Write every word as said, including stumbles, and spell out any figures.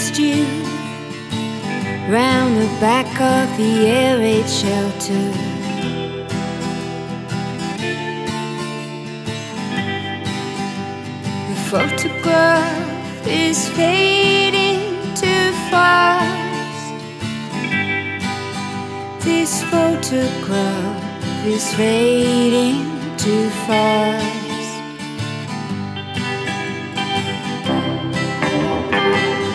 chased you round the back of the air raid shelter. The photograph is fading too fast. This photograph is fading too fast.